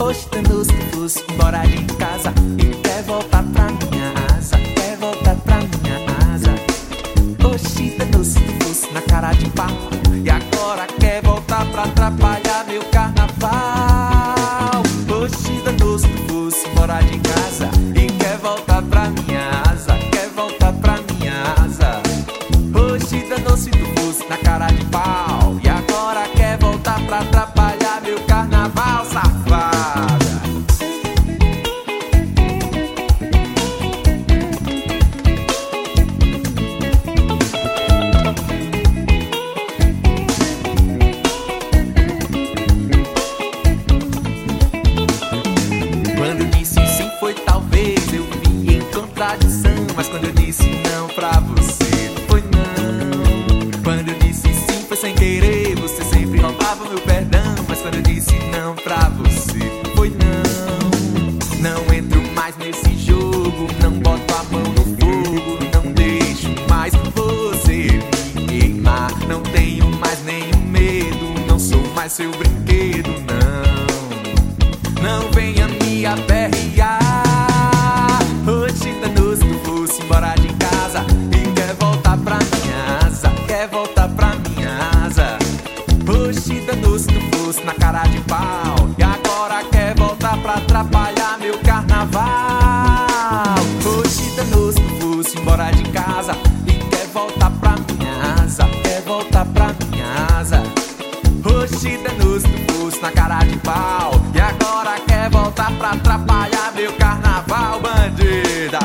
Hoje danos que fosse embora de casa e quer voltar pra minha asa, quer voltar pra minha asa. Hoje danos que fosse na cara de pau e agora quer voltar pra atrapalhar meu carnaval. Hoje danos que fosse embora de casa e quer voltar pra minha asa, quer voltar pra minha asa. Hoje danos que fosse na cara de pau e agora quer voltar pra atrapalhar meu carnaval, safada. Quando eu disse sim foi talvez, eu vi em contradição. Mas quando eu disse não pra você, foi não. Quando eu disse sim foi sem querer, você sempre roubava meu perdão. Mas quando eu disse não pra você, foi não. Não entro mais nesse jogo, não boto a mão no fogo, não deixo mais você me queimar. Não tenho mais nenhum medo, não sou mais seu brinquedo, não. Não venha me aperrear. Hoje danos que eu fosse embora de casa e quer voltar pra minha asa, quer voltar pra minha asa. Hoje danos que eu fosse na cara de pau e agora quer voltar pra atrapalhar meu carnaval. Hoje danos que eu fosse embora de casa e quer voltar pra minha asa, quer voltar pra minha asa. Hoje danos que eu fosse na cara de pau e agora quer voltar pra atrapalhar meu carnaval, bandida.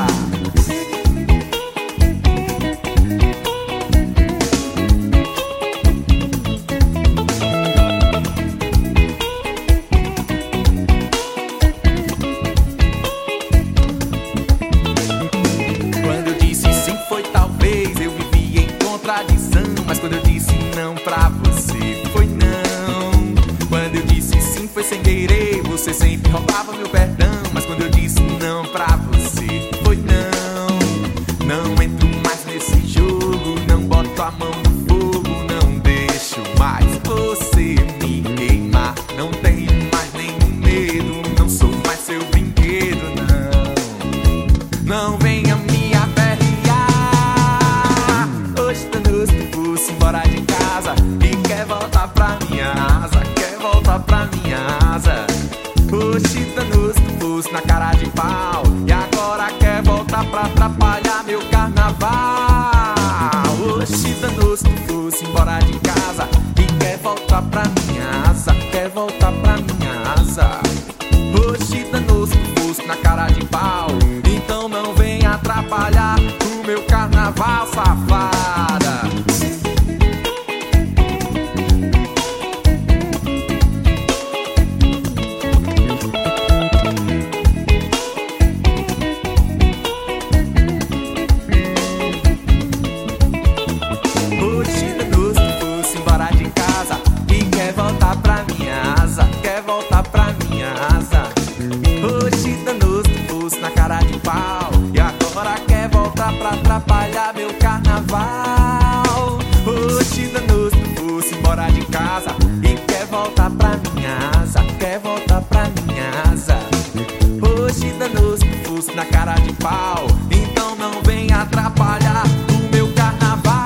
Quando eu disse sim foi talvez, eu vivi em contradição. Mas quando eu disse não pra você, foi não. Quando eu disse sim foi sem querer, você sempre roubava meu perdão. Mas quando eu disse não pra você, foi não. Não entro mais nesse jogo, não boto a mão no fogo, não deixo mais você me queimar. Não tenho mais nenhum medo, não sou mais seu brinquedo, não. Não venha me aperrear. Hoje danos que fosse embora de casa e quer voltar pra minha asa, quer voltar pra minha asa. Hoje danos que fosse na cara de pau e agora quer voltar pra atrapalhar meu carnaval. Hoje danos que fosse embora de casa e quer voltar pra minha asa, quer voltar pra minha asa. Hoje danos que fosse na cara de pau, então não vem atrapalhar o meu carnaval, safada. Hoje danos que fosse embora de casa e quer voltar pra minha asa, quer voltar pra minha asa. Hoje danos que fosse na cara de pau e agora quer voltar pra atrapalhar meu carnaval. Hoje danos que fosse embora de casa e quer voltar pra minha asa, quer voltar pra minha asa. Hoje danos que fosse na cara de pau, então não vem atrapalhar o meu carnaval.